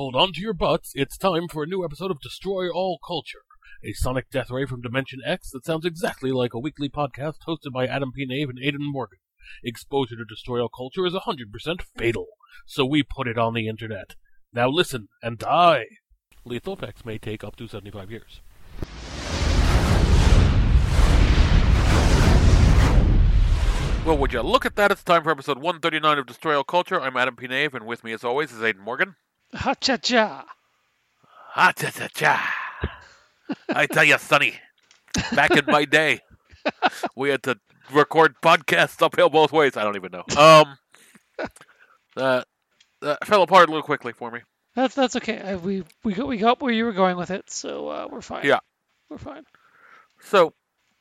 hold on to your butts. It's time for a new episode of Destroy All Culture, a sonic death ray from Dimension X that sounds exactly like a weekly podcast hosted by Adam P. Nave and Aidan Morgan. Exposure to Destroy All Culture is 100% fatal, so we put it on the internet. Now listen and die. Lethal effects may take up to 75 years. Well, would you look at that? It's time for episode 139 of Destroy All Culture. I'm Adam P. Nave, and with me, as always, is Aidan Morgan. Ha-cha-cha. Ha-cha-cha-cha. I tell you, Sonny, back in my day, we had to record podcasts uphill both ways. I don't even know. That fell apart a little quickly for me. That's okay. We got where you were going with it, so we're fine. Yeah. We're fine. So,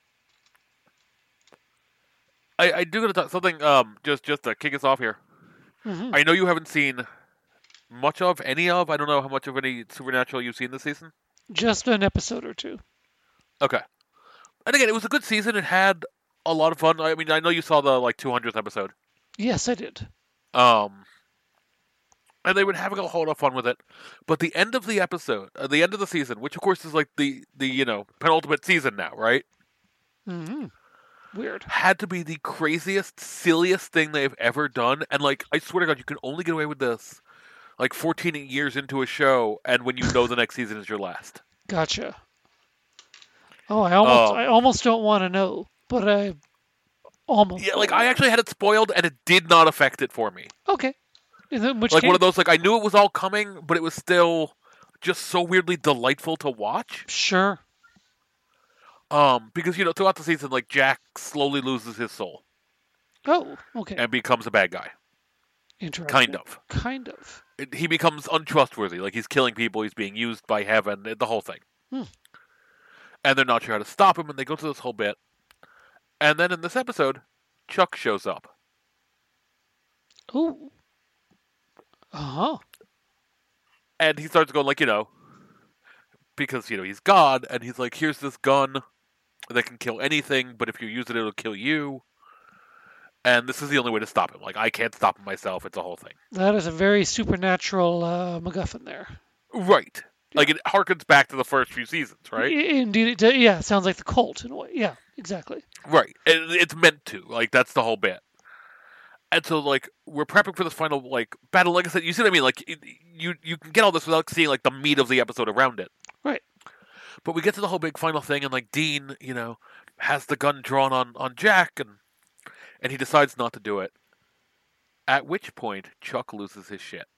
I do gotta talk something, just to kick us off here. Mm-hmm. I know you haven't seen much of, any of, I don't know how much of any Supernatural you've seen this season. Just an episode or two. Okay. And again, it was a good season. It had a lot of fun. I mean, I know you saw the, 200th episode. Yes, I did. And they were having a whole lot of fun with it. But the end of the episode, the end of the season, which of course is like the penultimate season now, right? Mm-hmm. Weird. Had to be the craziest, silliest thing they've ever done. And, I swear to God, you can only get away with this, 14 years into a show, and when you know the next season is your last. Gotcha. Oh, I almost don't want to know, but I almost. Yeah, I actually had it spoiled, and it did not affect it for me. Okay. In which one case... of those, I knew it was all coming, but it was still just so weirdly delightful to watch. Sure. Because, throughout the season, Jack slowly loses his soul. Oh, okay. And becomes a bad guy. Interesting. Kind of. He becomes untrustworthy. He's killing people, he's being used by heaven, the whole thing. And they're not sure how to stop him, and they go through this whole bit. And then in this episode, Chuck shows up. Ooh. Uh-huh. And he starts going, because, he's God, and he's like, here's this gun that can kill anything, but if you use it, it'll kill you. And this is the only way to stop him. I can't stop him myself. It's a whole thing. That is a very supernatural MacGuffin there. Right. Yeah. It harkens back to the first few seasons, right? Indeed. It sounds like the cult in a way. Yeah, exactly. Right. It's meant to. That's the whole bit. And so, we're prepping for this final, battle. Like I said, you see what I mean? You can get all this without seeing, the meat of the episode around it. Right. But we get to the whole big final thing, and, Dean, has the gun drawn on Jack, and he decides not to do it. At which point, Chuck loses his shit.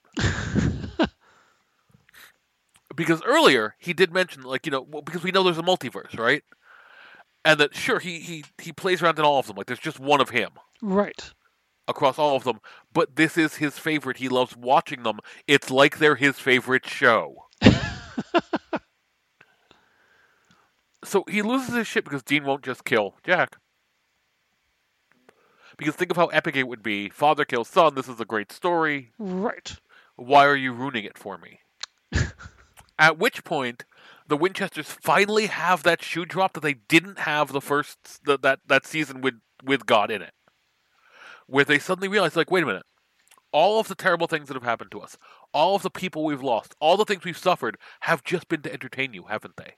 Because earlier, he did mention, because we know there's a multiverse, right? And that, sure, he plays around in all of them. There's just one of him. Right. Across all of them. But this is his favorite. He loves watching them. It's like they're his favorite show. So he loses his shit because Dean won't just kill Jack. Because think of how epic it would be. Father kills son. This is a great story. Right. Why are you ruining it for me? At which point, the Winchesters finally have that shoe drop that they didn't have the first that season with God in it. Where they suddenly realize, wait a minute. All of the terrible things that have happened to us, all of the people we've lost, all the things we've suffered have just been to entertain you, haven't they?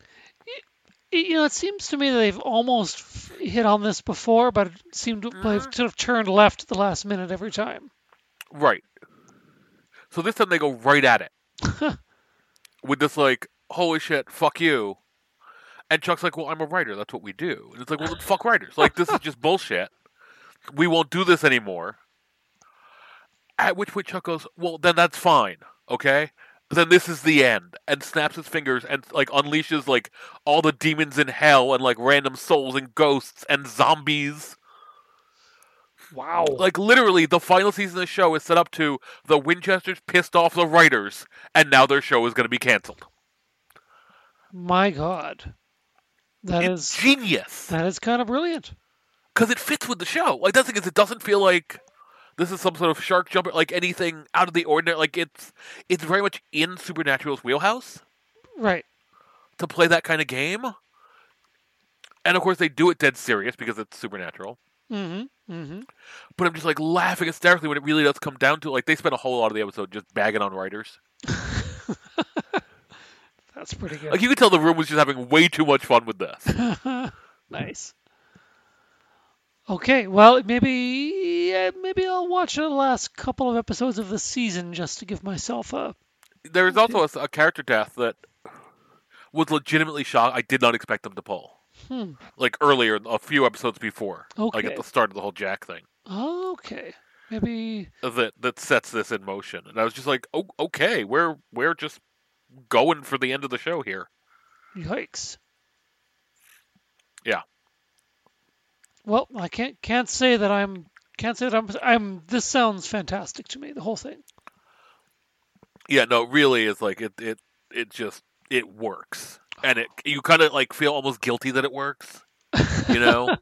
It seems to me that they've almost hit on this before, but it seemed to have sort of turned left at the last minute every time. Right. So this time they go right at it. With this, holy shit, fuck you. And Chuck's like, well, I'm a writer. That's what we do. And it's like, well, then fuck writers. This is just bullshit. We won't do this anymore. At which point Chuck goes, well, then that's fine, okay? Then this is the end. And snaps his fingers and, unleashes, all the demons in hell and, random souls and ghosts and zombies. Wow. Literally, the final season of the show is set up to the Winchesters pissed off the writers, and now their show is going to be canceled. My God. It's genius. That is kind of brilliant. Because it fits with the show. That's the thing is, it doesn't feel like this is some sort of shark jumper, anything out of the ordinary. It's very much in Supernatural's wheelhouse. Right. To play that kind of game. And of course, they do it dead serious because it's Supernatural. Mm-hmm. Mm-hmm. But I'm just laughing hysterically when it really does come down to they spend a whole lot of the episode just bagging on writers. That's pretty good. Like, you could tell the room was just having way too much fun with this. Nice. Okay, well, maybe I'll watch the last couple of episodes of the season just to give myself a. There is also a character death that was legitimately shocked. I did not expect them to pull. Like, earlier, a few episodes before. Okay. Like, at the start of the whole Jack thing. Okay, maybe. That sets this in motion. And I was just like, oh, okay, we're just going for the end of the show here. Yikes. Yeah. Well, I can't say that I'm. This sounds fantastic to me. The whole thing. Yeah, no, really, it's like it works, and you kind of like feel almost guilty that it works, you know.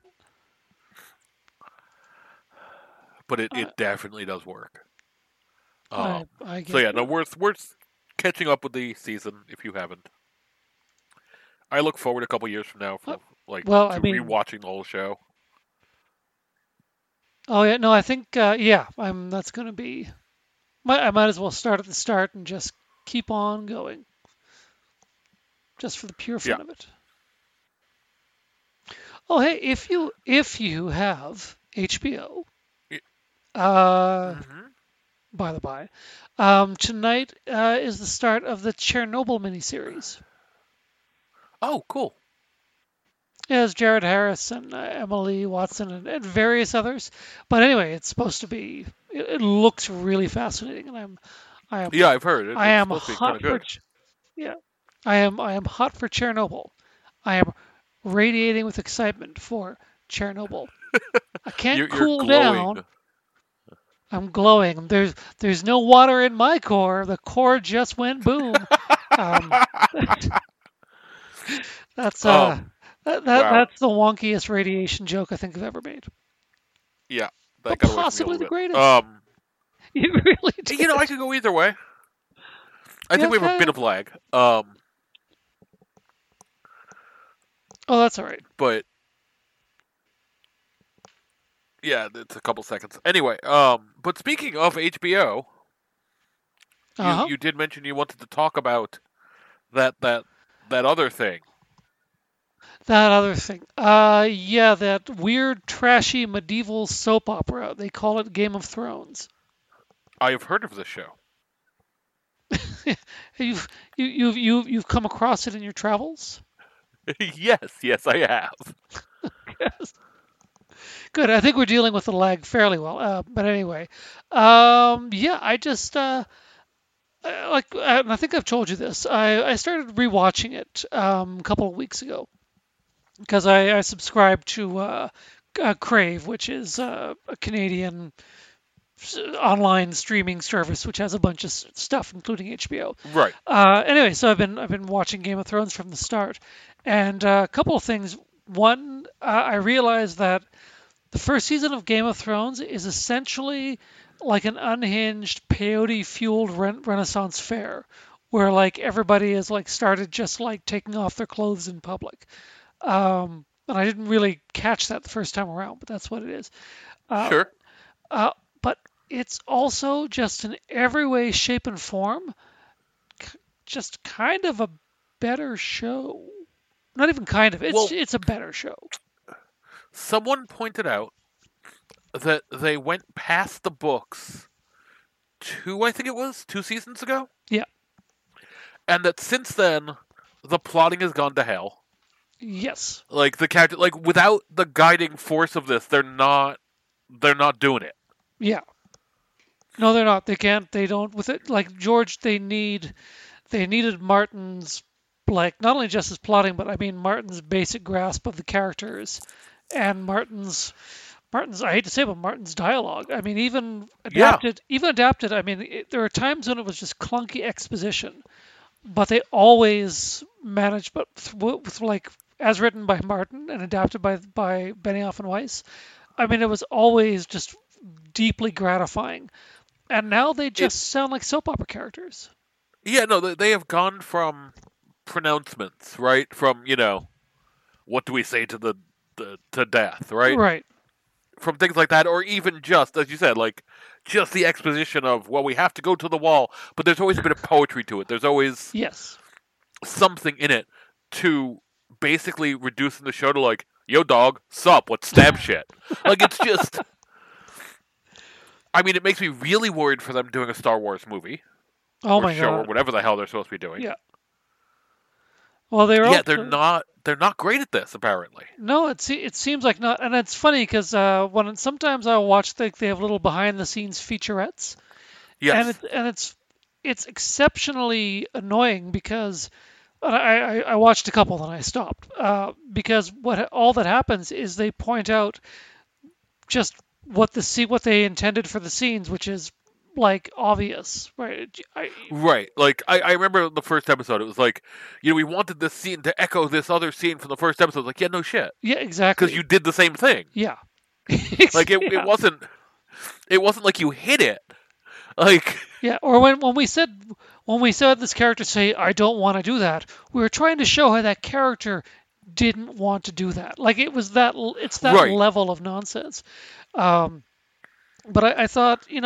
But it definitely does work. I get So yeah, it. no, worth catching up with the season if you haven't. I look forward a couple years from now for rewatching the whole show. Oh yeah, no, I think That's gonna be. I might as well start at the start and just keep on going, just for the pure fun of it. Oh hey, if you have HBO, by the by, tonight is the start of the Chernobyl miniseries. Oh, cool. It has Jared Harris and Emily Watson and various others. But anyway, it's supposed to be. It looks really fascinating, and I've heard it. I am hot for. Yeah, I am hot for Chernobyl. I am radiating with excitement for Chernobyl. I can't cool down. I'm glowing. There's no water in my core. The core just went boom. That's wow. That's the wonkiest radiation joke I think I've ever made. Yeah, but possibly the greatest. You really did. You know, I could go either way. I think we have a bit of lag. Oh, that's all right. But yeah, it's a couple seconds. Anyway, but speaking of HBO, you did mention you wanted to talk about that other thing. That other thing. Yeah, that weird, trashy medieval soap opera. They call it Game of Thrones. I have heard of this show. You've come across it in your travels? Yes, I have. Yes. Good. I think we're dealing with the lag fairly well. But anyway, I just and I think I've told you this. I started rewatching it a couple of weeks ago because I subscribed to Crave, which is a Canadian online streaming service which has a bunch of stuff, including HBO. Right. Anyway, so I've been watching Game of Thrones from the start, and a couple of things. One, I realized that the first season of Game of Thrones is essentially like an unhinged, peyote-fueled Renaissance fair, where like everybody is like started just like taking off their clothes in public. And I didn't really catch that the first time around, but that's what it is. Sure. But it's also just in every way, shape, and form, just kind of a better show. Not even kind of. It's a better show. Someone pointed out that they went past the books I think it was 2 seasons ago. Yeah. And that since then, the plotting has gone to hell. Yes. Like the character, like without the guiding force of this, they're not doing it. Yeah. No, they're not. They can't. They don't. With it, like George, they needed Martin's, like, not only just his plotting, but I mean Martin's basic grasp of the characters, and Martin's. I hate to say it, but Martin's dialogue. I mean, even adapted. I mean, there are times when it was just clunky exposition, but they always managed. But with like as written by Martin and adapted by Benioff and Weiss, I mean, it was always just deeply gratifying. And now they just sound like soap opera characters. Yeah, no, they have gone from pronouncements, right? From, what do we say to to death, right? Right. from things like that, or even just, as you said, like, just the exposition of, well, we have to go to the wall, but there's always a bit of poetry to it. There's always Yes. something in it to basically reducing the show to, like, yo, dog, sup, let's stab shit. Like, it's just... I mean, it makes me really worried for them doing a Star Wars movie. Oh or my show, god. or whatever the hell they're supposed to be doing. Yeah. Well, they're Yeah, also... they're not great at this, apparently. No, it seems like not, and it's funny because when sometimes I watch they have little behind the scenes featurettes, Yes. and it's exceptionally annoying because I watched a couple and I stopped because all that happens is they point out just what they intended for the scenes, which is like obvious, right? Right. Like, I remember the first episode, it was like, we wanted this scene to echo this other scene from the first episode. Like, yeah, no shit. Yeah, exactly. Because you did the same thing. Yeah. Like, it wasn't like you hid it. Like... Yeah, or when we said this character say, "I don't want to do that," we were trying to show how that character didn't want to do that. Like it's that right. level of nonsense. But I thought, and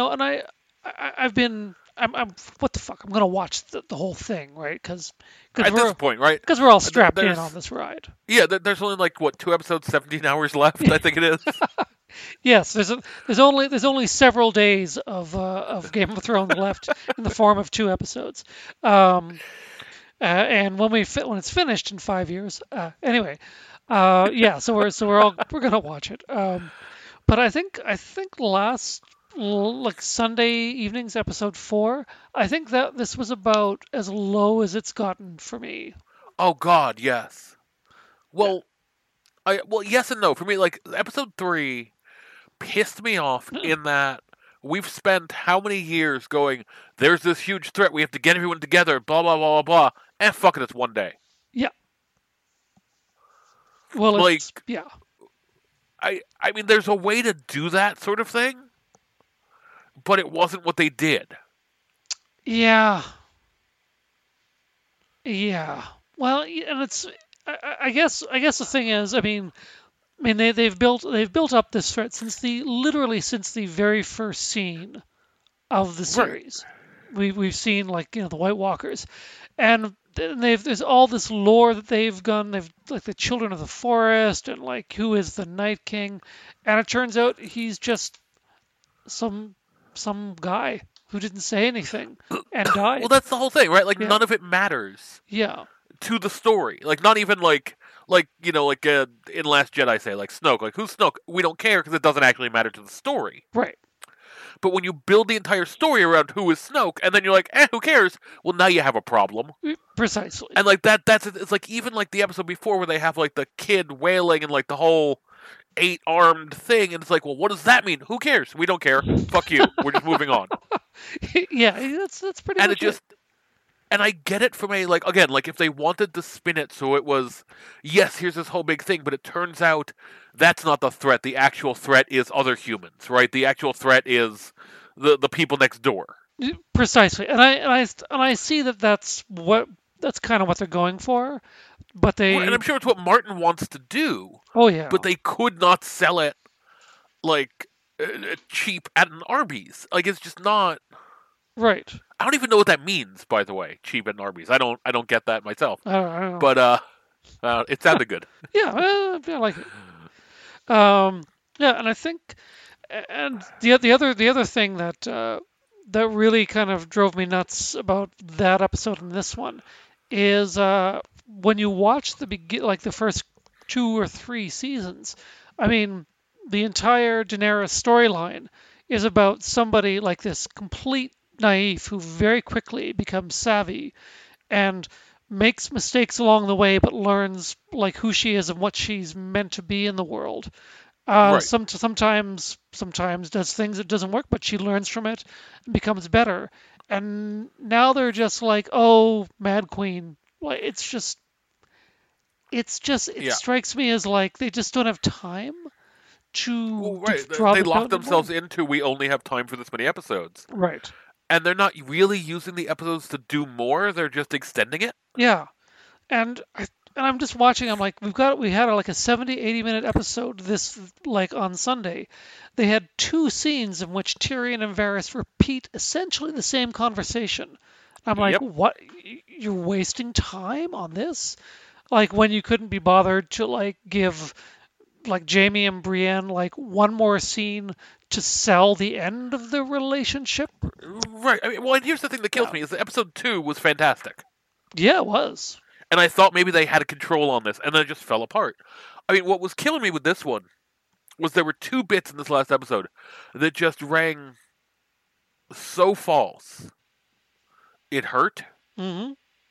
I'm what the fuck? I'm gonna watch the whole thing, right? Because at this point, right? Because we're all strapped in on this ride. Yeah, there's only like what 2 episodes, 17 hours left. I think it is. Yes, there's only several days of Game of Thrones left in the form of 2 episodes, and when it's finished in 5 years, anyway, yeah. So we're gonna watch it. But I think last like Sunday evening's episode 4, I think that this was about as low as it's gotten for me. Oh God, yes. Well, yes and no. For me, like episode 3 pissed me off in that we've spent how many years going, there's this huge threat, we have to get everyone together, blah, blah, blah, blah, blah, and fuck it, it's one day. Yeah. Well, like, yeah. I mean, there's a way to do that sort of thing, but it wasn't what they did. Yeah. Yeah. Well, and it's, I guess the thing is, I mean, they've built up this threat literally since the very first scene of the series. Right. We've seen like the White Walkers, and there's all this lore that they've gone. They've like the Children of the Forest, and like who is the Night King, and it turns out he's just some guy who didn't say anything and died. Well, that's the whole thing, right? Like none of it matters. Yeah. To the story, like not even like in Last Jedi, say like Snoke, like who's Snoke? We don't care because it doesn't actually matter to the story. Right. But when you build the entire story around who is Snoke, and then you're like, who cares? Well, now you have a problem. Precisely. And like it's like even like the episode before where they have like the kid wailing and like the whole 8-armed thing, and it's like, well, what does that mean? Who cares? We don't care. Fuck you. We're just moving on. Yeah, that's pretty. And much it. And I get it from like if they wanted to spin it so it was, yes, here's this whole big thing, but it turns out that's not the threat. The actual threat is other humans, right? The actual threat is the people next door. Precisely. And I see that's kind of what they're going for, but they... And I'm sure it's what Martin wants to do. Oh, yeah. But they could not sell it, like, cheap at an Arby's. Like, it's just not... Right. I don't even know what that means, by the way. Cheap at an Arby's. I don't get that myself. I don't know. But it sounded good. Yeah, I like it. Yeah, and I think, and the other thing that really kind of drove me nuts about that episode and this one is when you watch the first 2 or 3 seasons. I mean, the entire Daenerys storyline is about somebody like this complete naive who very quickly becomes savvy and makes mistakes along the way, but learns like who she is and what she's meant to be in the world. Right. Sometimes does things that doesn't work, but she learns from it and becomes better. And now they're just like, oh, Mad Queen. Like it strikes me as like they just don't have time to draw They lock themselves into we only have time for this many episodes. Right. And they're not really using the episodes to do more. They're just extending it. Yeah. And and I'm just watching. I'm like, we had like a 70, 80 minute episode this like on Sunday. They had two scenes in which Tyrion and Varys repeat essentially the same conversation. I'm like, Yep. what? You're wasting time on this? Like when you couldn't be bothered to like give like Jamie and Brienne like one more scene to sell the end of the relationship. Right. I mean, well, and here's the thing that kills Yeah. me is that episode 2 was fantastic. Yeah, it was. And I thought maybe they had a control on this, and then it just fell apart. I mean, what was killing me with this one was there were two bits in this last episode that just rang so false. It hurt. Hmm.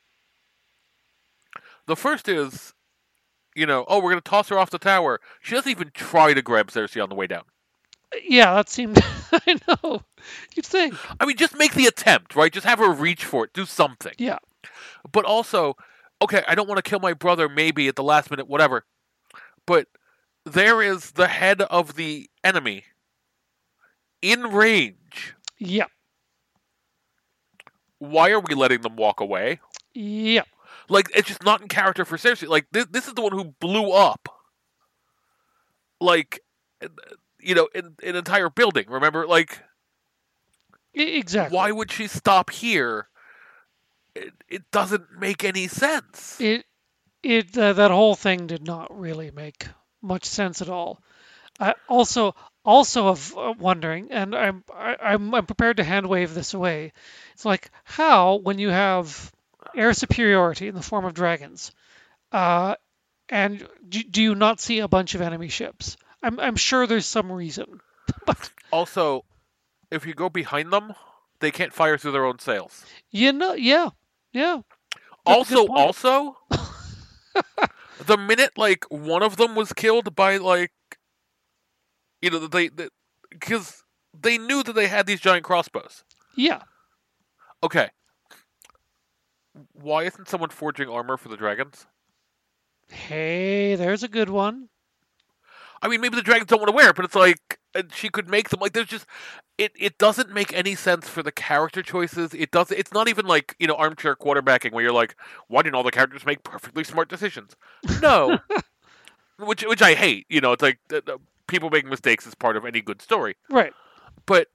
The first is, we're going to toss her off the tower. She doesn't even try to grab Cersei on the way down. Yeah, that seemed. I know. You'd think. I mean, just make the attempt, right? Just have her reach for it. Do something. Yeah. But also, okay, I don't want to kill my brother maybe at the last minute, whatever. But there is the head of the enemy in range. Yeah. Why are we letting them walk away? Yeah. Like, it's just not in character for Cersei. Like, this is the one who blew up. Like, an entire building, remember? Like, Exactly. why would she stop here? It doesn't make any sense. That whole thing did not really make much sense at all. I also of wondering, and I'm prepared to hand wave this away. It's like how when you have air superiority in the form of dragons, and do you not see a bunch of enemy ships? I'm sure there's some reason, but Also, if you go behind them, they can't fire through their own sails. yeah. That's a good point. Also, the minute like one of them was killed by like, because they knew that they had these giant crossbows. Yeah. Okay. Why isn't someone forging armor for the dragons? Hey, there's a good one. I mean, maybe the dragons don't want to wear it, but it's like she could make them. Like, there's just it doesn't make any sense for the character choices. It doesn't. It's not even like armchair quarterbacking where you're like, why didn't all the characters make perfectly smart decisions? No, which I hate. It's like people making mistakes is part of any good story. Right. But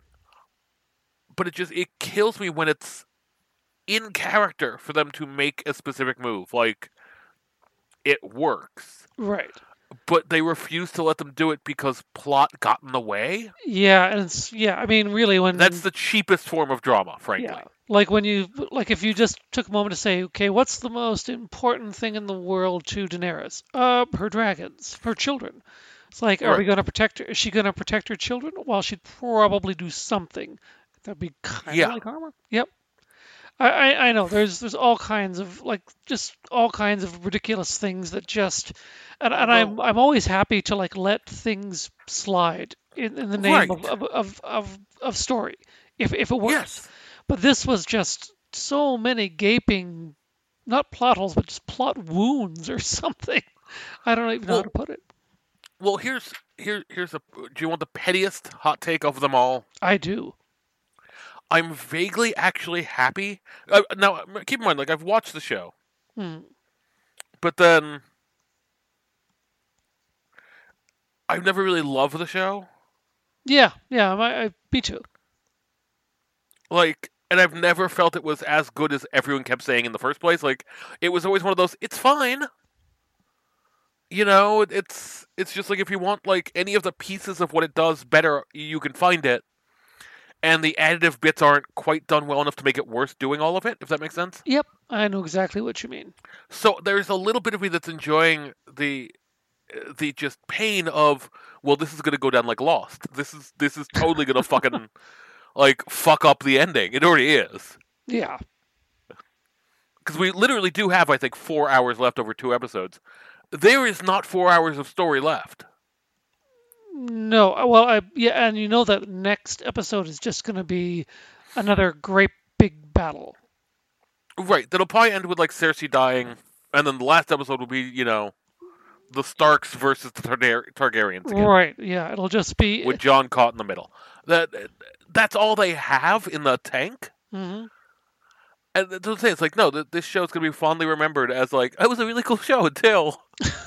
it kills me when it's in character for them to make a specific move. Like, it works. Right. But they refuse to let them do it because plot got in the way. Yeah, and I mean, really, when That's the cheapest form of drama, frankly. yeah, like if you just took a moment to say, okay, what's the most important thing in the world to Daenerys? Her dragons, her children. It's like, are we going to protect her? Is she going to protect her children? Well, she'd probably do something. That'd be kind of like armor. Yep. I know there's all kinds of just all kinds of ridiculous things that just and I'm always happy to let things slide in the name of story if it works. Yes. But this was just so many gaping, not plot holes, but just plot wounds or something. I don't even know how to put it. Well, here's a. Do you want the pettiest hot take of them all? I do. I'm vaguely actually happy. Now, keep in mind, I've watched the show, but then I've never really loved the show. Yeah, me too. And I've never felt it was as good as everyone kept saying in the first place. It was always one of those. It's fine. It's just if you want any of the pieces of what it does better, you can find it. And the additive bits aren't quite done well enough to make it worth doing all of it, if that makes sense. Yep, I know exactly what you mean. So there's a little bit of me that's enjoying the just pain of, well, this is going to go down like Lost. This is totally going to fucking fuck up the ending. It already is. Yeah. Because we literally do have, I think, 4 hours left over 2 episodes. There is not 4 hours of story left. No, well, and that next episode is just going to be another great big battle. Right, that'll probably end with Cersei dying, and then the last episode will be, the Starks versus the Targaryens again. Right, yeah, it'll just be with Jon caught in the middle. That's all they have in the tank. Mm-hmm. And that's what I'm saying. It's like, no, this show is going to be fondly remembered as like, it was a really cool show until.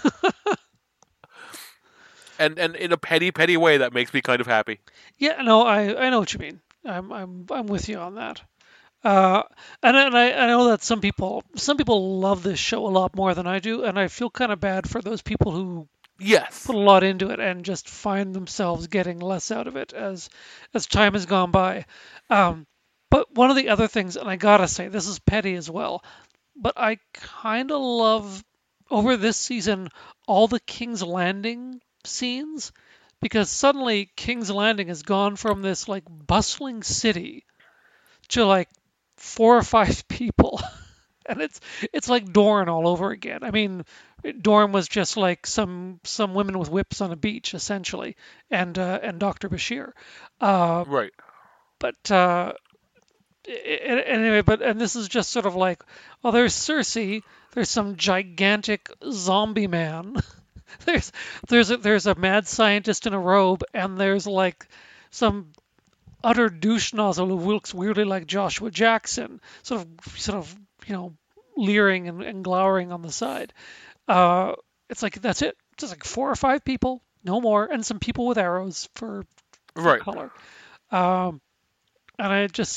and in a petty way that makes me kind of happy. Yeah, no, I know what you mean. I'm with you on that. Uh, and I know that some people love this show a lot more than I do, and I feel kind of bad for those people who Yes. put a lot into it and just find themselves getting less out of it as time has gone by. But one of the other things, and I gotta say, this is petty as well, but I kind of love over this season all the King's Landing scenes because suddenly King's Landing has gone from this like bustling city to like 4 or 5 people. And it's like Dorne all over again. I mean, Dorne was just like some women with whips on a beach essentially, and Dr. Bashir. Uh, Right. but anyway, and this is just sort of like, well, there's Cersei. There's some gigantic zombie man. there's a mad scientist in a robe, and there's like some utter douche nozzle who looks weirdly like Joshua Jackson, sort of leering and glowering on the side. It's like that's it. Just like 4 or 5 people, no more, and some people with arrows for Right. color. Um, and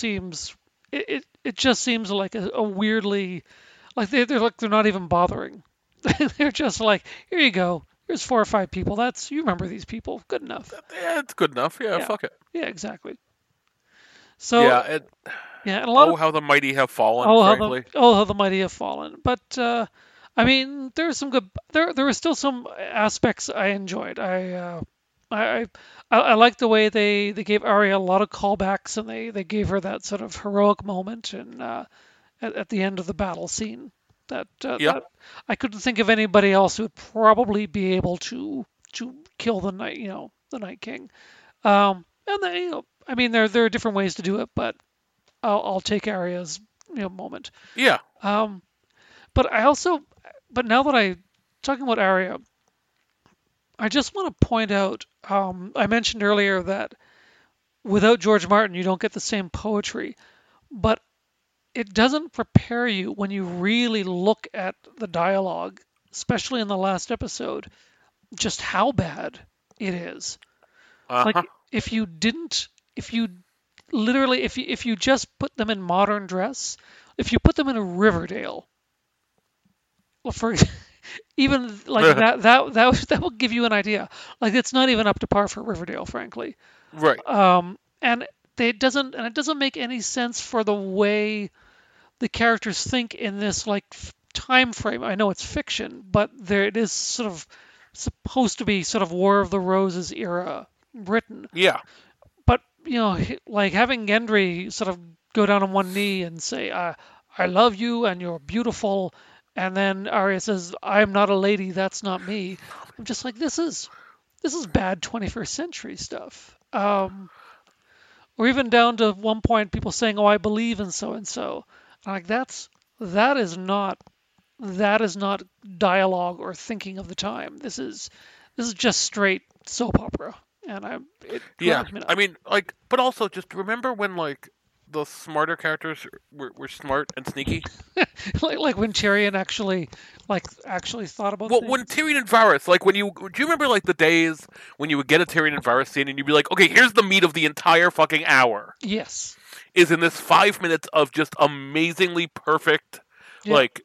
it just seems like a weirdly like they're not even bothering. They're just like, here you go. Here's 4 or 5 people. That's you remember these people. Good enough. Yeah, it's good enough. Yeah, Yeah. fuck it. Yeah, exactly. So Yeah, yeah, and a lot of how the mighty have fallen, frankly. how the mighty have fallen. But I mean, there's some good. There were still some aspects I enjoyed. I I like the way they gave Arya a lot of callbacks, and they gave her that sort of heroic moment and at the end of the battle scene. Yeah. That I couldn't think of anybody else who would probably be able to kill the Night King. And they, I mean, there are different ways to do it, but I'll take Arya's moment. Yeah. Um, but I also, but now that I talking about Arya, I just want to point out. I mentioned earlier that without George Martin, you don't get the same poetry, but it doesn't prepare you when you really look at the dialogue, especially in the last episode, just how bad it is. Like Uh-huh. if you literally if you just put them in modern dress, if you put them in a Riverdale, well, for even like that will give you an idea. Like it's not even up to par for Riverdale, frankly. Right. And it doesn't make any sense for the way the characters think in this like time frame. I know it's fiction, but there it is sort of supposed to be sort of War of the Roses era Britain. Yeah. But like having Gendry sort of go down on one knee and say, "I love you and you're beautiful," and then Arya says, "I'm not a lady. That's not me." I'm just like, this is bad 21st century stuff. Or even down to one point, people saying, "Oh, I believe in so and so." Like that is not dialogue or thinking of the time. This is just straight soap opera, and it Yeah. drives me I nuts. mean, like, but also just remember when like the smarter characters were smart and sneaky. Like when Tyrion actually thought about Well, when things. Tyrion and Varys, like when do you remember like the days when you would get a Tyrion and Varys scene and you'd be like, okay, here's the meat of the entire fucking hour Yes. is in this 5 minutes of just amazingly perfect, Yeah. like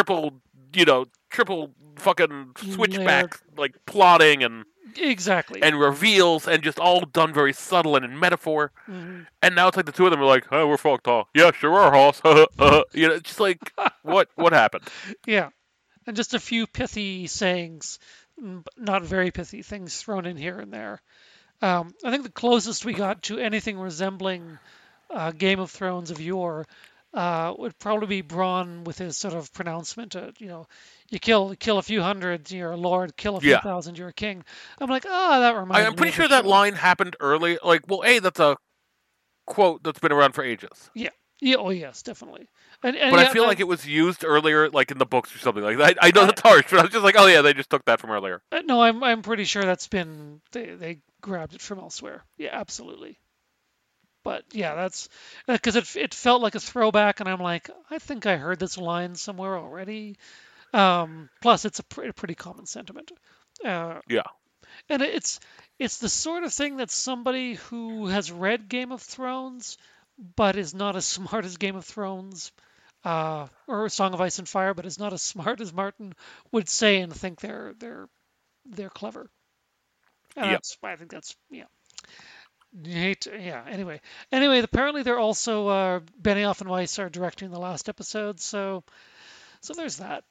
triple fucking Layered. switchback like plotting Exactly. and reveals and just all done very subtle and in metaphor. hmm And now it's like the two of them are like, oh, we're fucked, huh? Yeah, sure are, Hoss. It's just like, what happened? Yeah. And just a few pithy sayings, not very pithy things thrown in here and there. I think the closest we got to anything resembling Game of Thrones of yore would probably be Bronn with his sort of pronouncement. You kill a few hundred, you're a lord. Kill a few Yeah. thousand, you're a king. I'm like, that reminds I'm me pretty of sure the that show. line happened early. Like, well, that's a quote that's been around for ages. Yeah. Yeah. Oh, yes, definitely. And But I yeah, feel like it was used earlier, like in the books or something like that. I know that's harsh, but I was just like, oh yeah, they just took that from earlier. no, I'm pretty sure that's been they grabbed it from elsewhere. Yeah, absolutely. But yeah, that's because it felt like a throwback, and I'm like, I think I heard this line somewhere already. Plus, it's a pretty common sentiment. Uh, Yeah. and it's the sort of thing that somebody who has read Game of Thrones but is not as smart as Game of Thrones, or Song of Ice and Fire, but is not as smart as Martin would say and think they're clever. And Yep. I think that's yeah. Yeah. Anyway, apparently they're also Benioff and Weiss are directing the last episode, so there's that.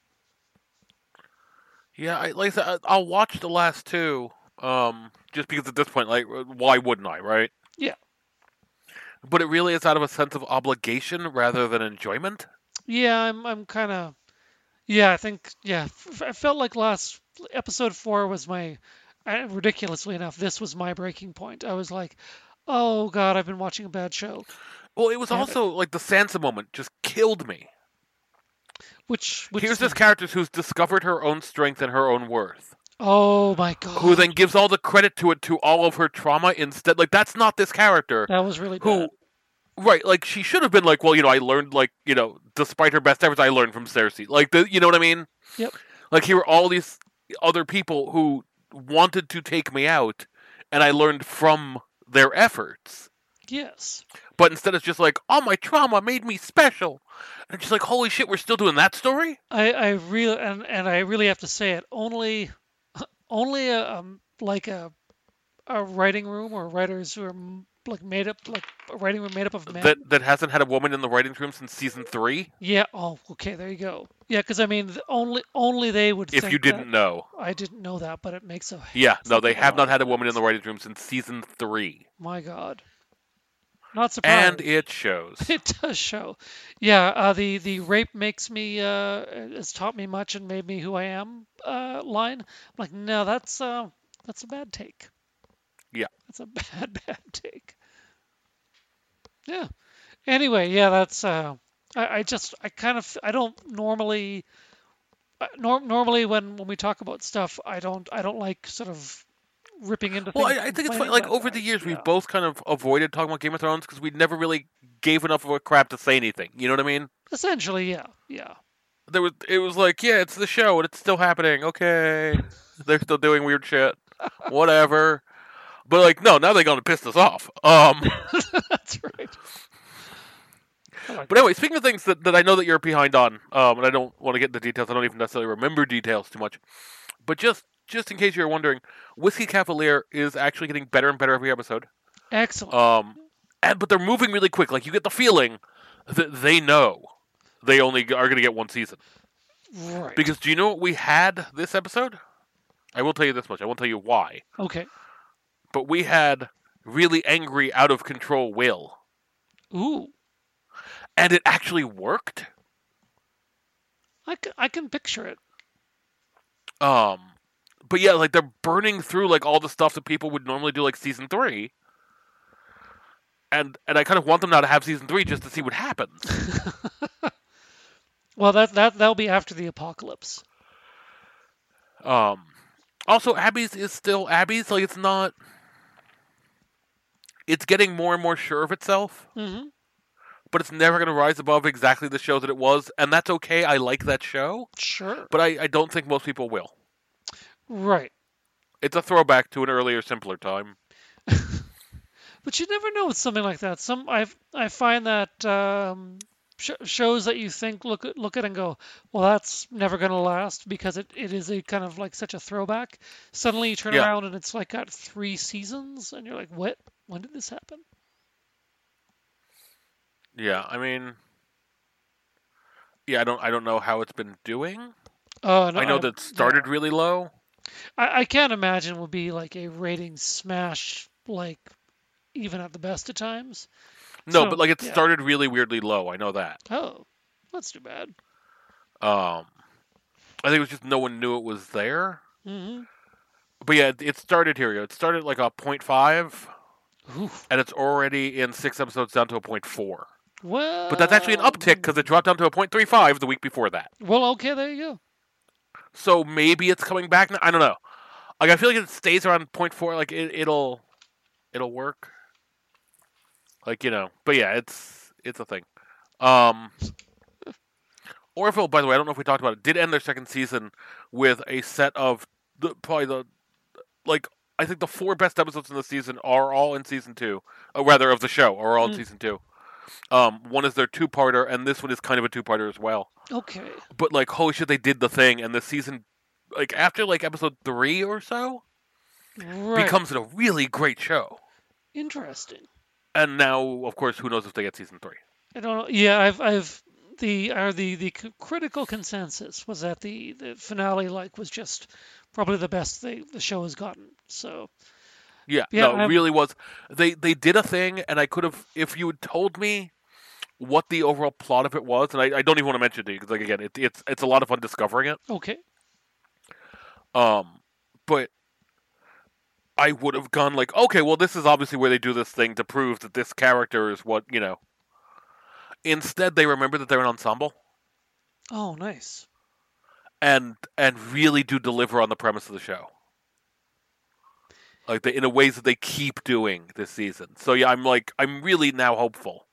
Yeah, like I said, I'll watch the last two, just because at this point, like, why wouldn't I, right? Yeah. But it really is out of a sense of obligation rather than enjoyment. Yeah, I'm kind of yeah. I think yeah. I felt like last episode 4 was my ridiculously enough, this was my breaking point. I was like, oh god, I've been watching a bad show. Well, it was Damn it. also like the Sansa moment just killed me. Which Here's this scene? character who's discovered her own strength and her own worth, Oh my who god, then gives all the credit to all of her trauma instead. Like, that's not this character that was really bad. who, right, like, she should have been like, well, I learned, like, despite her best efforts, I learned from Cersei. Like, you know what I mean? Yep. Like, here were all these other people who wanted to take me out, and I learned from their efforts. Yes. But instead it's just like, oh, my trauma made me special. And just like, holy shit, we're still doing that story? I really and I really have to say it. Only like a writing room or writers who are like made up like a writing room made up of men. That hasn't had a woman in the writing room since season 3? Yeah. Oh, okay. There you go. Yeah, because I mean, only they would. If think you didn't know. I didn't know that, but it makes Yeah, no, they a have lot not had a of woman in the sense. writing room since season 3. My God, not And surprised. it shows. It does show. Yeah, the rape makes me has taught me much and made me who I am line. I'm like, no, that's a bad take. Yeah. That's a bad take. Yeah. Anyway, yeah, that's I kind of I don't normally normally when we talk about stuff I don't like sort of ripping into Well, things I and think it's funny. complaining, Like, but over the years, yeah, we've both kind of avoided talking about Game of Thrones because we never really gave enough of a crap to say anything. You know what I mean? essentially, yeah. It was like, yeah, it's the show and it's still happening. Okay, they're still doing weird shit. Whatever. But like, no, now they're gonna piss us off. That's right. I like But anyway, speaking of things that I know that you're behind on, and I don't want to get into details. I don't even necessarily remember details too much. But just in case you're wondering, Whiskey Cavalier is actually getting better and better every episode. excellent. But they're moving really quick. Like, you get the feeling that they know they only are going to get one season. Right. Because do you know what we had this episode? I will tell you this much. I won't tell you why. Okay. But we had really angry, out of control Will. Ooh. And it actually worked. I can picture it. But yeah, like, they're burning through like all the stuff that people would normally do, like season 3. And I kind of want them now to have season 3 just to see what happens. Well, that'll be after the apocalypse. Also, Abby's is still Abby's. Like, it's not. It's getting more and more sure of itself. Mm-hmm. But it's never going to rise above exactly the show that it was, and that's okay. I like that show, Sure. but I don't think most people will. Right. It's a throwback to an earlier, simpler time. But you never know with something like that. I find that shows that you think look at and go, well, that's never going to last because it is a kind of like such a throwback. Suddenly you turn Yeah. around and it's like got 3 seasons, and you're like, what? When did this happen? Yeah, I mean, yeah, I don't know how it's been doing. Oh, no, I know that it started really low. I can't imagine would be like a rating smash, like even at the best of times. No, So, but like it yeah. started really weirdly low. I know that. Oh, that's too bad. I think it was just no one knew it was there. Mm-hmm. But yeah, it started here. It started like a 0.5, Oof. and it's already in 6 episodes down to a 0.4. Well, But that's actually an uptick because it dropped down to a 0.35 the week before that. Well, okay, there you go. So maybe it's coming back now. I don't know. Like, I feel like if it stays around 0.4, like it'll work. Like, but yeah, it's a thing. Um, Orville, by the way, I don't know if we talked about it, did end their second season with a set of probably like, I think the 4 best episodes in the season are all in season 2, or rather of the show, are all in season 2. One is their 2-parter, and this one is kind of a 2-parter as well. Okay. But like, holy shit, they did the thing, and the season, like after like episode 3 or so, Right. becomes a really great show. Interesting. And now, of course, who knows if they get season 3? I don't know. Yeah, I've the critical consensus was that the finale was just probably the best the show has gotten. So Yeah, yeah, no, it really was. They did a thing, and I could have, if you had told me what the overall plot of it was, and I don't even want to mention it to you because, like, again, it's a lot of fun discovering it. Okay. But I would have gone like, okay, well, this is obviously where they do this thing to prove that this character is what. Instead, they remember that they're an ensemble. Oh, nice. And really do deliver on the premise of the show. Like, in a ways that they keep doing this season. So yeah, I'm really now hopeful.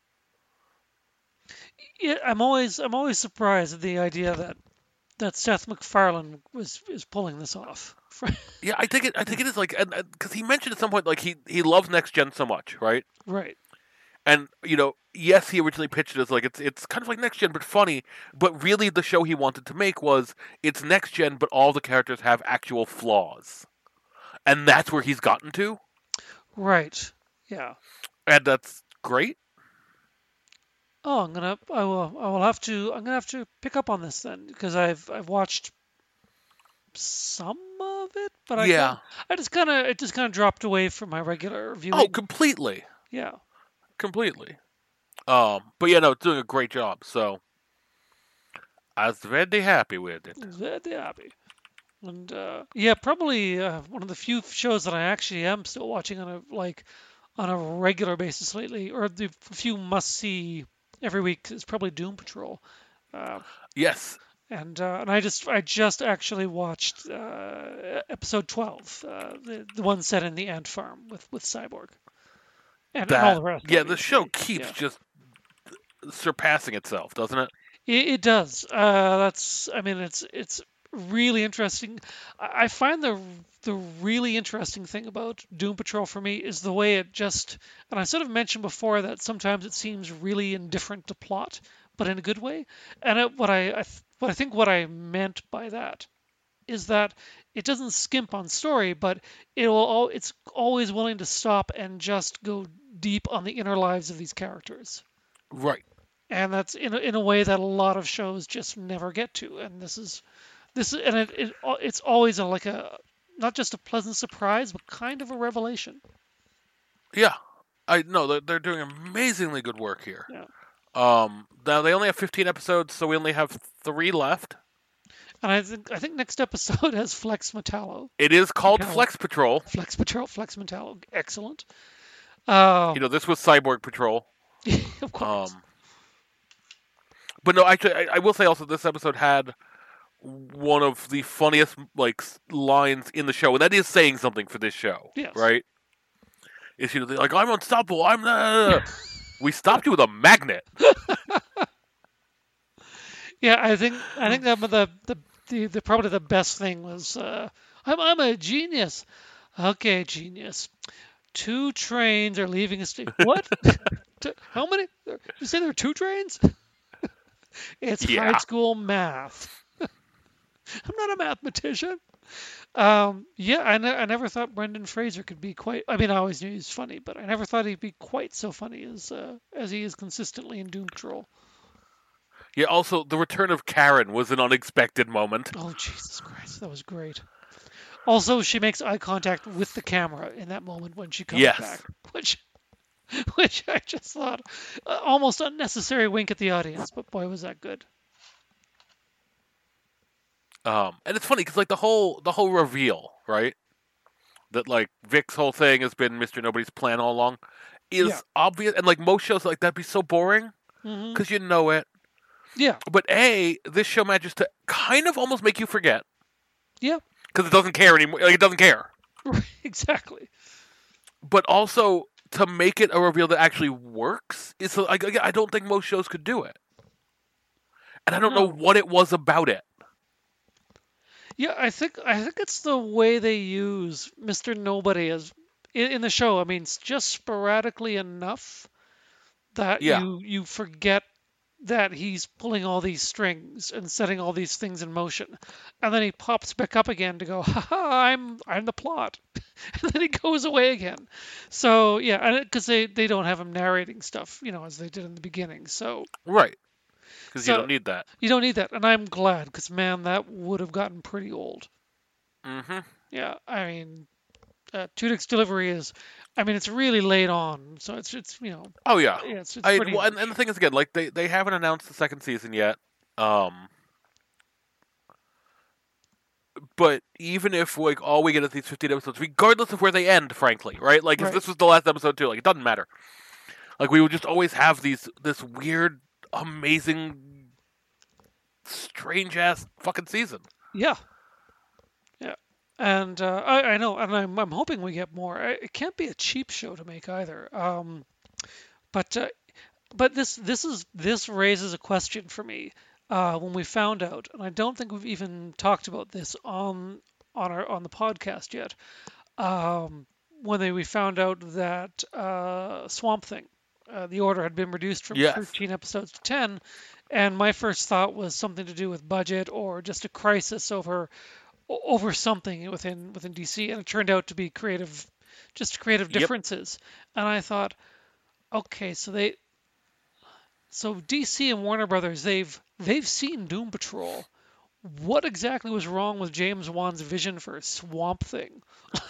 Yeah, I'm always surprised at the idea that Seth MacFarlane is pulling this off. Yeah, I think it is like, and because he mentioned at some point, like, he loves Next Gen so much, right? Right. And yes, he originally pitched it as like it's kind of like Next Gen but funny, but really the show he wanted to make was it's Next Gen but all the characters have actual flaws, and that's where he's gotten to. Right. Yeah. And that's great. Oh, I'm gonna have to pick up on this then because I've watched some of it, but it just kind of dropped away from my regular viewing. Oh, completely. Yeah. Completely. But yeah, no, it's doing a great job. So I was very happy with it. Very happy. And yeah, probably one of the few shows that I actually am still watching on a regular basis lately, or the few must see every week is probably Doom Patrol. Yes. And I just actually watched episode 12, the one set in the ant farm with Cyborg. And all the rest. Yeah, the show keeps just surpassing itself, doesn't it? It does. It's really interesting. I find the really interesting thing about Doom Patrol for me is the way it just, and I sort of mentioned before that sometimes it seems really indifferent to plot, but in a good way. And what I meant by that is that it doesn't skimp on story, but it's always willing to stop and just go deep on the inner lives of these characters. Right. And that's in a way that a lot of shows just never get to. And it's always a not just a pleasant surprise, but kind of a revelation. Yeah, I know they're doing amazingly good work here. Yeah. Now they only have 15 episodes, so we only have 3 left. And I think next episode has Flex Metallo. It is called Flex Patrol. Flex Metallo. Excellent. This was Cyborg Patrol. Of course. But no, actually, I will say also this episode had one of the funniest lines in the show, and that is saying something for this show. Yes. Right? It's they're like, I'm unstoppable. We stopped you with a magnet. Yeah, I think that the probably the best thing was I'm a genius. Okay, genius. 2 trains are leaving a station. What? How many? You say there are 2 trains? It's high school math. I'm not a mathematician. I never thought Brendan Fraser could be quite. I mean, I always knew he was funny, but I never thought he'd be quite so funny as he is consistently in Doom Patrol. Yeah. Also, the return of Karen was an unexpected moment. Oh, Jesus Christ, that was great. Also, she makes eye contact with the camera in that moment when she comes back, which I just thought almost unnecessary wink at the audience, but boy, was that good. And it's funny because the whole reveal, right? That Vic's whole thing has been Mr. Nobody's plan all along, is obvious, and most shows that'd be so boring because you know it. Yeah. But this show manages to kind of almost make you forget. Yeah. Because it doesn't care anymore. It doesn't care. Right, exactly. But also to make it a reveal that actually works, is I don't think most shows could do it. And I don't know No. what it was about it. Yeah, I think it's the way they use Mr. Nobody as in the show. I mean, it's just sporadically enough that Yeah. you forget that he's pulling all these strings and setting all these things in motion, and then he pops back up again to go, "Ha ha! I'm the plot," and then he goes away again. So yeah, and because they don't have him narrating stuff, as they did in the beginning. So Right. Because you so don't need that. you don't need that, and I'm glad because man, that would have gotten pretty old. Mm-hmm. Yeah, I mean, Tudyk's delivery is, I mean, it's really late on, so it's Oh, yeah. yeah, it's I pretty well, harsh. and the thing is, again, like, they haven't announced the second season yet. But even if, like, all we get is these 15 episodes, regardless of where they end, frankly, right? Like, if Right. this was the last episode, too, like, it doesn't matter. Like, we would just always have this weird, amazing, strange-ass fucking season. Yeah, yeah, and I know, and I'm hoping we get more. It can't be a cheap show to make either. But this raises a question for me. When we found out, and I don't think we've even talked about this on the podcast yet. We found out that Swamp Thing, the order had been reduced from Yes. 13 episodes to 10, and my first thought was something to do with budget or just a crisis over something within DC, and it turned out to be creative Yep. differences. And I thought, okay, so DC and Warner Brothers, they've seen Doom Patrol. What exactly was wrong with James Wan's vision for Swamp Thing?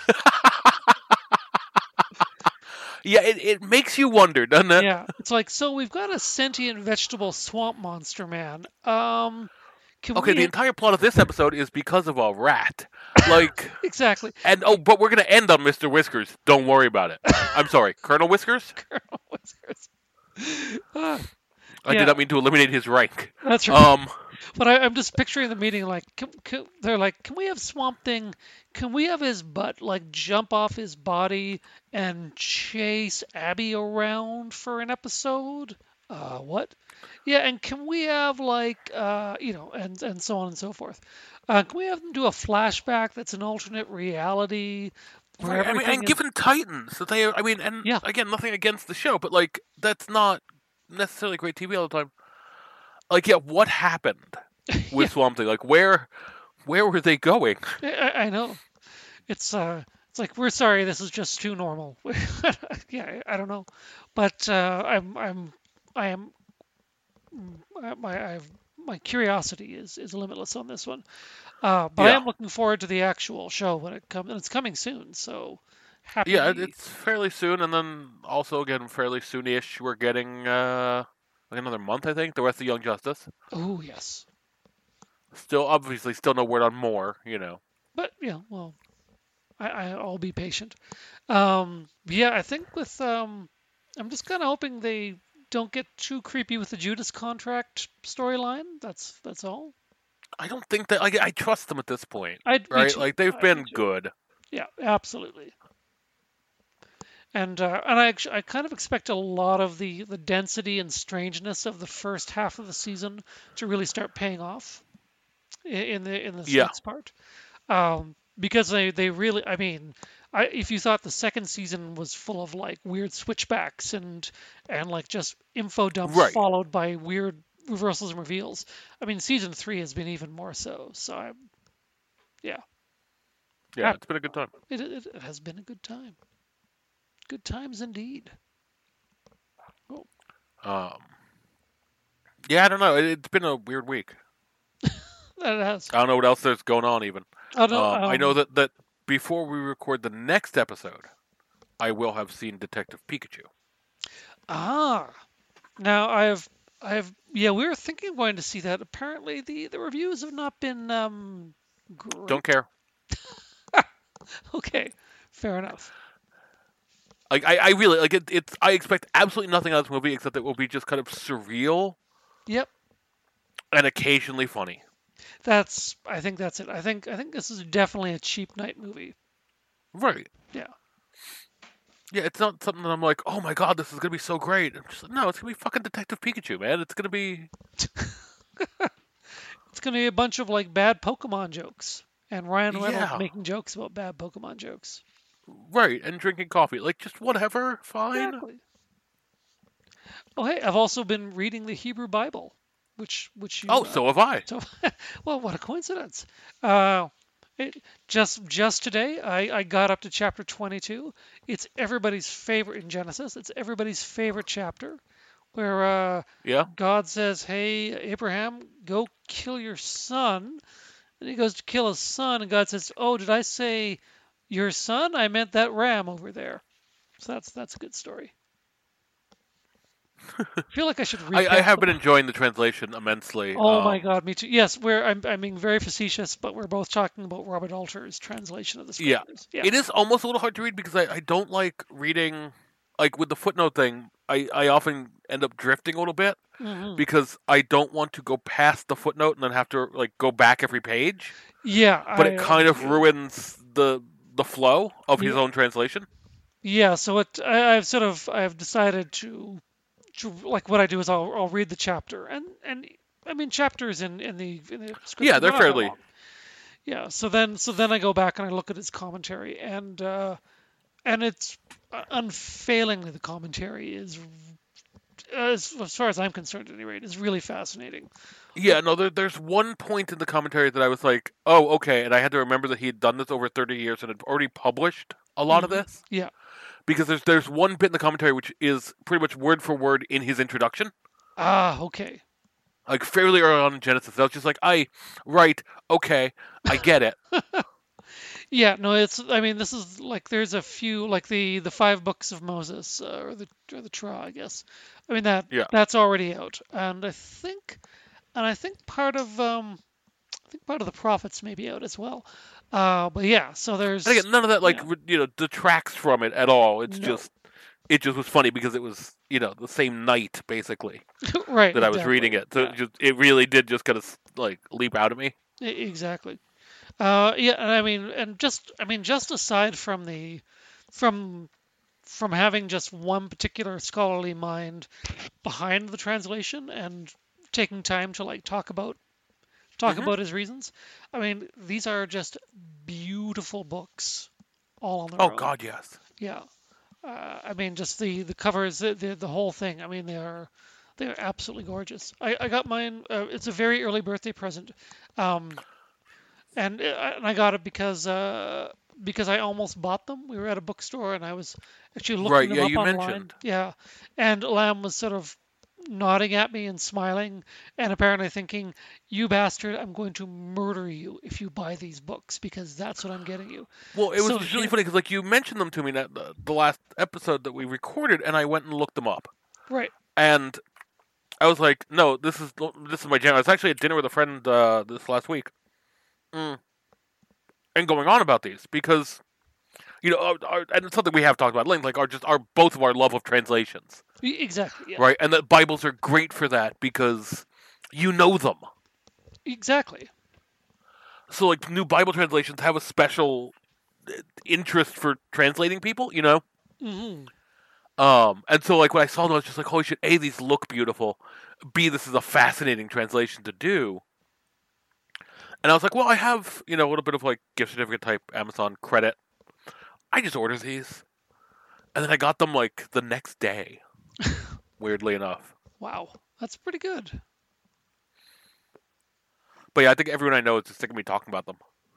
Yeah, it makes you wonder, doesn't it? Yeah, it's like, so we've got a sentient vegetable swamp monster man. Can Okay, we the entire plot of this episode is because of a rat. Like, exactly? and but we're gonna end on Mr. Whiskers. Don't worry about it. I'm sorry, Colonel Whiskers? Whiskers. Ah, I Yeah. did not mean to eliminate his rank. that's right. Um, But I'm just picturing the meeting like, they're like, can we have Swamp Thing? Can we have his butt like jump off his body and chase Abby around for an episode? What? Yeah, and can we have like, and so on and so forth. Can we have them do a flashback that's an alternate reality where right, I mean, everything and is? given Titans, that they, I mean, and Yeah. again, nothing against the show, but like, that's not necessarily great TV all the time. Like, yeah, what happened with Yeah, Swamp Thing? Like, where were they going? I know. It's like we're sorry, this is just too normal. Yeah, I don't know, but I am my curiosity is limitless on this one. But I Yeah. am looking forward to the actual show when it comes, and it's coming soon. So happy. Yeah, it's fairly soon, and then also again fairly soonish. We're getting like another month, I think. The rest of Young Justice. Oh yes, Still, obviously, still no word on more. You know. but yeah, well, I'll be patient. Yeah, I think with I'm just kind of hoping they don't get too creepy with the Judas Contract storyline. That's all. I don't think that I trust them at this point, Me right? too. Like they've Me been too. good. Yeah, absolutely. And I kind of expect a lot of the density and strangeness of the first half of the season to really start paying off in the Yeah. next part. Because they really, I mean, if you thought the second season was full of like weird switchbacks and like just info dumps Right. followed by weird reversals and reveals, I mean, season 3 has been even more so. So yeah, Yeah, it's been a good time. it has been a good time. Good times indeed. Oh, Um, yeah, I don't know. It's been a weird week. that has. I don't know what else there's going on even. Oh no, I know that before we record the next episode, I will have seen Detective Pikachu. Now yeah, we were thinking of going to see that. Apparently the reviews have not been great. Don't care. Okay, fair enough. Like I really like it. It's I expect absolutely nothing out of this movie except that it will be just kind of surreal Yep, and occasionally funny. I think that's it. I think this is definitely a cheap night movie. Right. Yeah. Yeah, it's not something that I'm like, oh my god, this is gonna be so great. I'm just like, no, it's gonna be fucking Detective Pikachu, man. It's gonna be It's going to be a bunch of like bad Pokemon jokes, and Ryan Reynolds yeah, making jokes about bad Pokemon jokes. right. And drinking coffee, like just whatever, fine. Exactly. Oh, hey, I've also been reading the Hebrew Bible, which you Oh, so have I. so well, what a coincidence. Uh, just today, I got up to chapter 22. It's everybody's favorite in Genesis. It's everybody's favorite chapter, where Yeah. God says, "Hey, Abraham, go kill your son." And he goes to kill his son, and God says, "Oh, did I say your son? I meant that ram over there." So that's a good story. I feel like I should I recap have them. been enjoying the translation immensely. Oh my God, me too. Yes, I'm being very facetious, but we're both talking about Robert Alter's translation of the Yeah, scriptures. Yeah. it is almost a little hard to read because I don't like reading, like with the footnote thing. I often end up drifting a little bit hmm because I don't want to go past the footnote and then have to like go back every page. Yeah, But it I'm kind with of you. ruins the flow of his Yeah, own translation. yeah. So I've decided to like what I do is I'll read the chapter, and I mean chapters in the Yeah, scripture, they're they're not that fairly. long. Yeah. So then I go back and I look at his commentary, and it's unfailingly, the commentary is, as far as I'm concerned at any rate, is really fascinating. Like, Yeah, no, there's one point in the commentary that I was like, oh, okay, and I had to remember that he had done this over 30 years and had already published a lot of this. yeah. Because there's one bit in the commentary which is pretty much word for word in his introduction, Ah, okay. like fairly early on in Genesis. I was just like, right, okay, I get it. Yeah, no, I mean, this is like there's a few like the five books of Moses, or the Torah, I guess. I mean Yeah. that's already out, and I think part of the prophets may be out as well. But yeah, so And there's again, none of that like yeah, detracts from it at all. It's no, just it just was funny because it was the same night basically right, that I was reading exactly, it. So yeah, it really did just kind of like leap out at me. exactly. Yeah, and just aside from the from from having just one particular scholarly mind behind the translation and taking time to like talk Hmm. about his reasons. I mean, these are just beautiful books all on Oh their own. God, yes. Yeah. I mean, just the covers, the whole thing. I mean, they are absolutely gorgeous. I got mine. It's a very early birthday present, um, and I got it because I almost bought them. We were at a bookstore and I was actually looking Right. them Yeah, up you online. mentioned. Yeah, and Lamb was sort of nodding at me and smiling, and apparently thinking, "You bastard, I'm going to murder you if you buy these books because that's what I'm getting you." Well, it was So just really yeah, funny because like you mentioned them to me that the last episode that we recorded, and I went and looked them up, right. and I was like, no, this is my jam. I was actually at dinner with a friend this last week, mm. and going on about these because and it's something we have talked about, like our both of our love of translations, Exactly. Yeah. right? And that Bibles are great for that because you know them. Exactly. So like new Bible translations have a special interest for translating people, you know. hmm And so like when I saw them, I was just like, holy shit! A, these look beautiful. B, this is a fascinating translation to do. And I was like, well, I have a little bit of like gift certificate type Amazon credit. I just ordered these, and then I got them like the next day. Weirdly enough, Wow, that's pretty good. but yeah, I think everyone I know is just sick of me talking about them.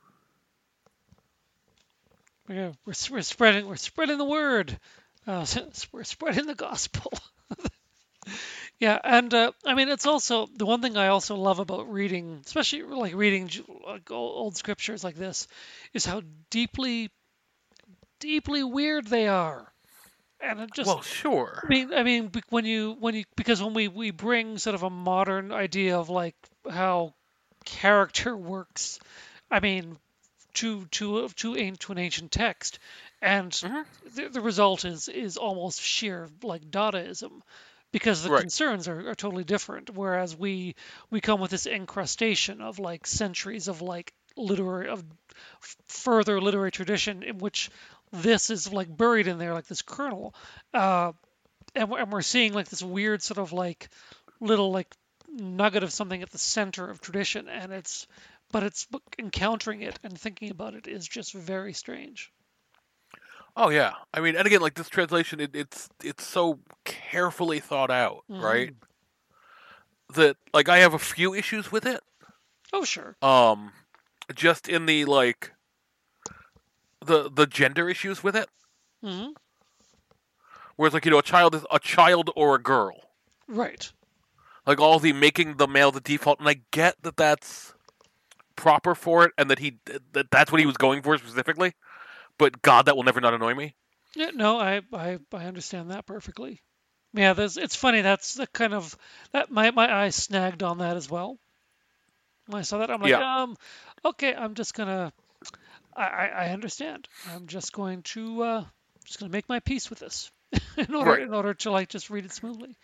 Yeah, we're spreading the word. We're spreading the gospel. Yeah, and I mean, it's also the one thing I also love about reading, especially like reading like old scriptures like this, is how deeply, deeply weird they are. And it just, Well, sure. I mean, because when we bring sort of a modern idea of like how character works, I mean, to an ancient text, and Hmm. the result is almost sheer like Dadaism, because the Right. concerns are totally different. Whereas we come with this incrustation of like centuries of like further literary tradition in which this is like buried in there, like this kernel, and we're seeing like this weird sort of like little like nugget of something at the center of tradition, and it's encountering it and thinking about it is just very strange. Oh yeah, I mean, and again, like this translation, it's so carefully thought out, Hmm. right? That like I have a few issues with it. Oh sure. Um, just in the like the gender issues with it, Hmm. whereas like a child is a child or a girl, Right. like all the making the male the default, and I get that that's proper for it, and that's what he was going for specifically. But God, that will never not annoy me. Yeah. No, I understand that perfectly. Yeah. It's funny. That's the kind of that my eye snagged on that as well. When I saw that, I'm like, Yeah, okay, I'm just gonna. I understand. I'm just gonna make my peace with this right. in order to like just read it smoothly.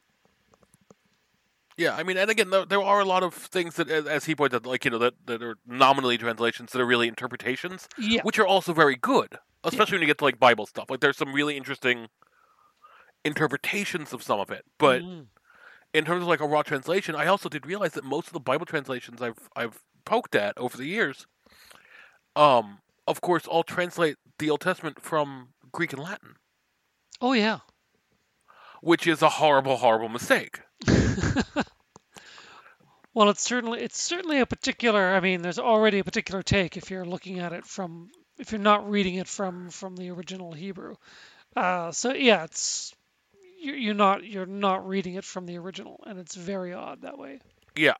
Yeah, I mean, and again, there are a lot of things that, as he pointed out, like that are nominally translations that are really interpretations, Yeah. which are also very good, Yeah. especially when you get to like Bible stuff. Like, there's some really interesting interpretations of some of it, but Hmm. in terms of like a raw translation, I also did realize that most of the Bible translations I've poked at over the years, of course, all translate the Old Testament from Greek and Latin, Oh yeah. which is a horrible, horrible mistake. Well, it's certainly a particular. I mean, there's already a particular take if you're looking at it from if you're not reading it from the original Hebrew. So yeah, you're not reading it from the original, and it's very odd that way. Yeah,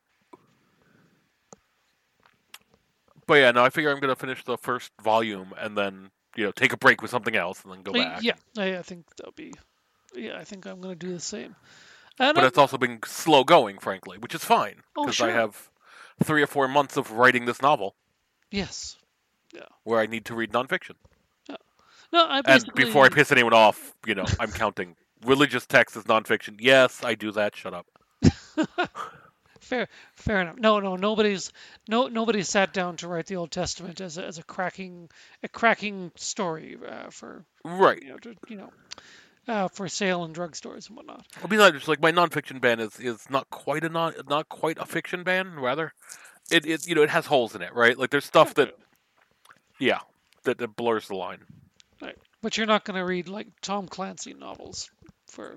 but yeah, no, I figure I'm gonna finish the first volume and then take a break with something else and then go back. Yeah, I think that'll be. Yeah, I think I'm gonna do the same. And But it's also been slow going, frankly, which is fine oh because I sure, have 3 or 4 months of writing this novel yes, yeah, where I need to read nonfiction. yeah. No, I And before I basically piss anyone off, I'm counting religious texts as nonfiction. Yes, I do that. Shut up. fair fair enough. No, nobody sat down to write the Old Testament as a cracking story for Right. for sale in drugstores and whatnot. Well, besides, just like my nonfiction ban is not quite not quite a fiction ban. Rather, it has holes in it. Right. Like there's stuff that yeah that blurs the line. Right. But you're not going to read like Tom Clancy novels for.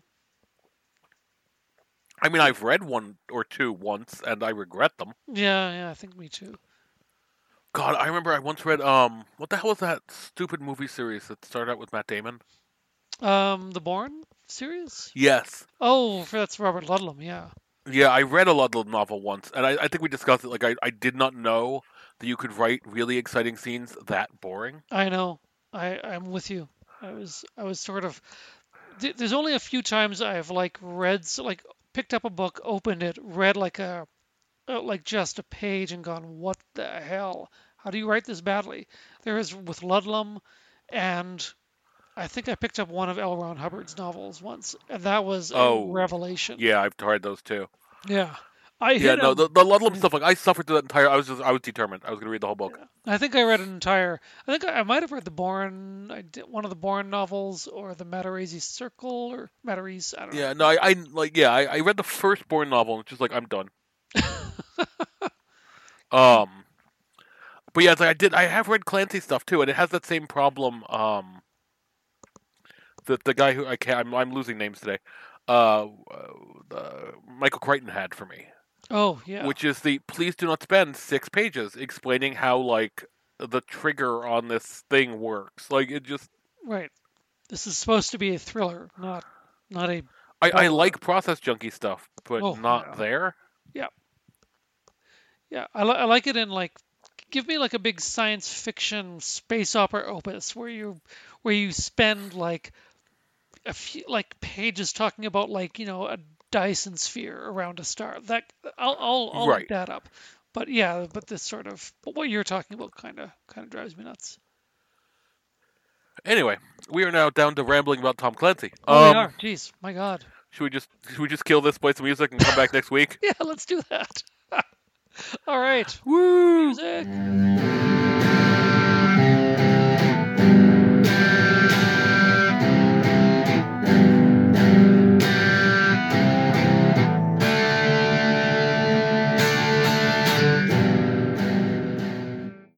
I mean, I've read one or two once, and I regret them. Yeah, I think me too. God, I remember I once read what the hell was that stupid movie series that started out with Matt Damon? The Bourne series? Yes. Oh, that's Robert Ludlum. Yeah, Yeah, I read a Ludlum novel once, and I think we discussed it. Like, I did not know that you could write really exciting scenes that boring. I know. I'm with you. I was sort of. There's only a few times I've like like picked up a book, opened it, read like just a page, and gone, "What the hell? How do you write this badly?" There is with Ludlum, and I think I picked up one of L. Ron Hubbard's novels once, and that was a Oh, revelation. yeah, I've tried those too. Yeah, I Yeah, hit no, him. the Ludlum stuff, like, I suffered through that entire. I was determined. I was going to read the whole book. Yeah. I think I read an entire. I think I might have read the Bourne. I did one of the Bourne novels, or the Matarazzi Circle, or Matarazzi. I don't Yeah, no, I like, yeah, I read the first Bourne novel, and it's just like, I'm done. know. Um, but yeah, it's like I have read Clancy stuff too, and it has that same problem. The guy who I'm losing names today. Michael Crichton had for me, Oh yeah, which is the please do not spend 6 pages explaining how like the trigger on this thing works. Like it just right. This is supposed to be a thriller, not a I horror. like process junkie stuff, but Oh not yeah, there. yeah, yeah. I like it in like give me like a big science fiction space opera opus where you spend like a few like pages talking about like a Dyson sphere around a star. That I'll eat Right. that up. But yeah, but what you're talking about kind of drives me nuts. Anyway, we are now down to rambling about Tom Clancy. Oh, we are. Jeez, my God. Should we just kill this, play some music, and come back next week? Yeah, let's do that. All right. Woo! Music.